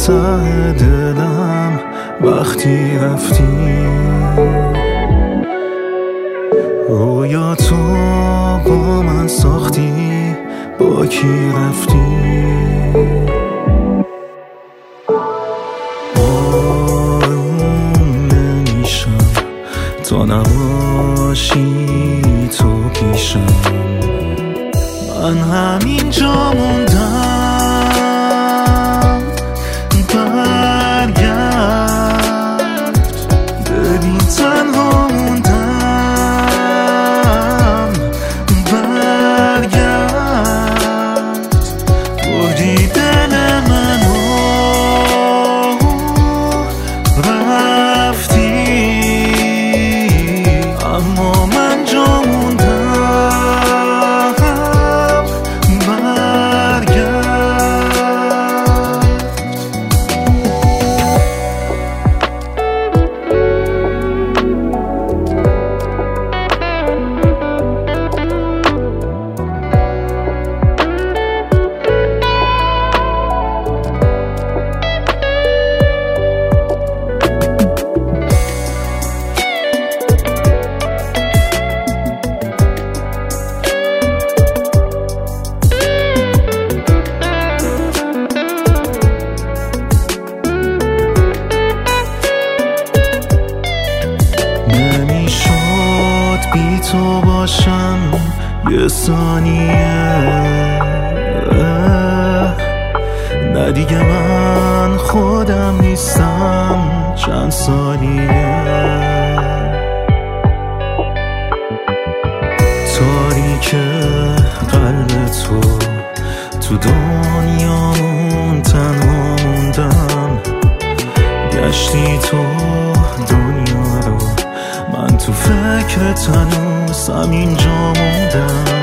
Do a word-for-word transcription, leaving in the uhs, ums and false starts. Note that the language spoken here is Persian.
ته دلم وقتی رفتی. رویا تو با من ساختی، با کی رفتی؟ آروم نمیشم تا نباشی تو پیشم. من همینجا موندم، برگرد. ببین تنها موندم، برگرد. بردی دل منو، رفتی، اما من جا موندم. بی تو باشم یه ثانیه، نه دیگه من خودم نیستم چند سالیه. تاریک قلب تو، تو دنیامون تنها موندم. گشتی تو دنیا رو، من تو فکرت هنوز همینجا موندم.